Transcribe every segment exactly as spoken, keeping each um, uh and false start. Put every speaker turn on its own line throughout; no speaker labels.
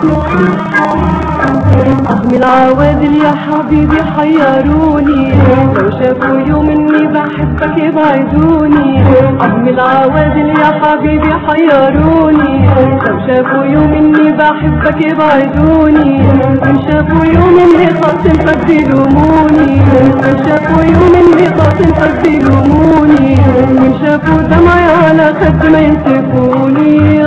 أهم العوادل يا حبيبي حيروني، لو شافوا يوم إني بحبك يبعدوني. أهم العوادل يا حبيبي حيروني، لو شافوا يوم إني بحبك يبعدوني. إن شافوا يوم إني خاصمتك بيلوموني، إن شافوا يوم إني خاصمتك بيلوموني. إن شافوا دمعي على خد ما ينسفوني.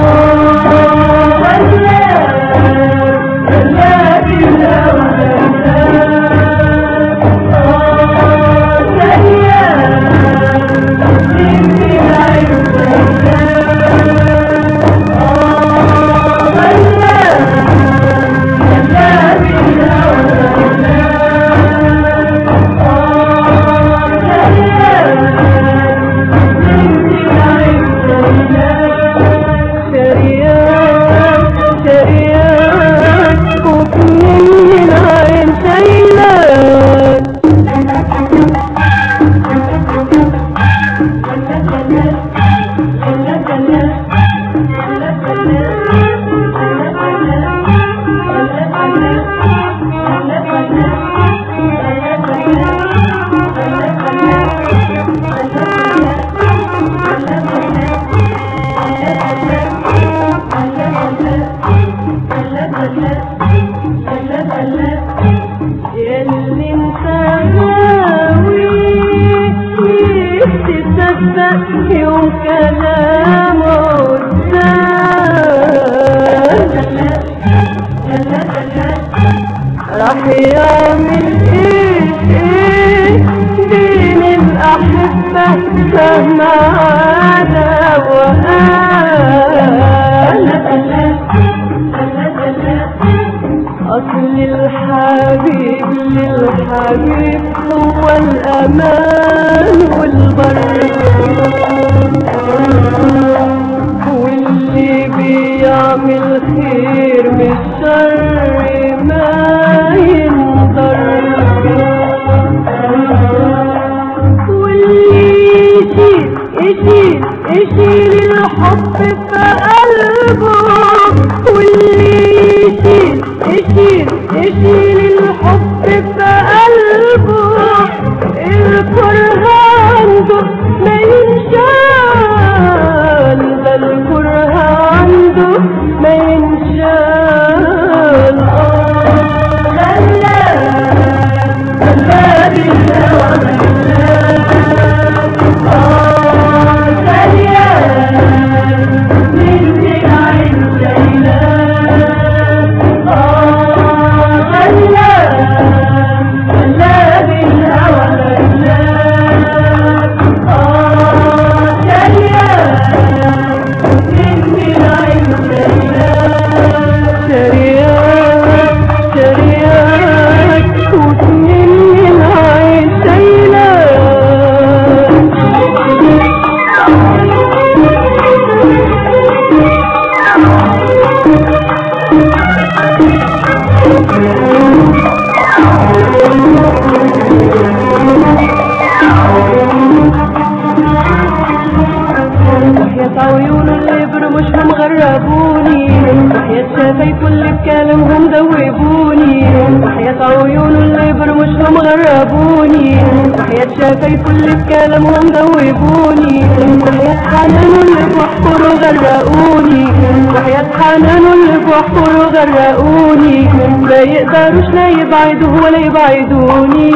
ياللي انت غاوي تصدق يوم كلامه راح يعمل ايه ايه بين الاحبه مهما عدا وقال. أصل الحبيب للحبيب هو الأمان والبر، واللي بيعمل خير من الشر ما ينضر، واللي يشيل يشيل يشيل الحب في قلبه، واللي يشيل يشيل يشيل الحب في قلبه. الكره عنده ما ينشال، ده الكره عنده ما ينشال. خلى خلى بالهوى عيون الإبر مش مغربوني، وحياة شافي كل بكلامهم دوبوني. وحياة عيون الإبر مش مغربوني، وحياة شافي كل بكلامهم دوبوني. وحياة حنان اللي بوحفروا غرقوني، وحياة حنان اللي بوحفروا غرقوني. لا يقدروش لا يبعدوا ولا يبعدوني.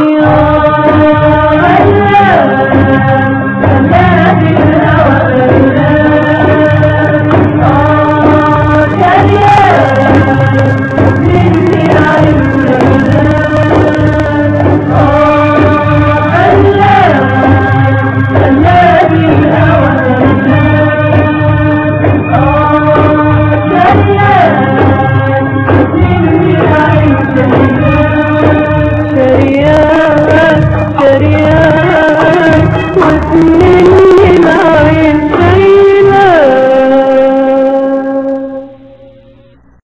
شريان شريان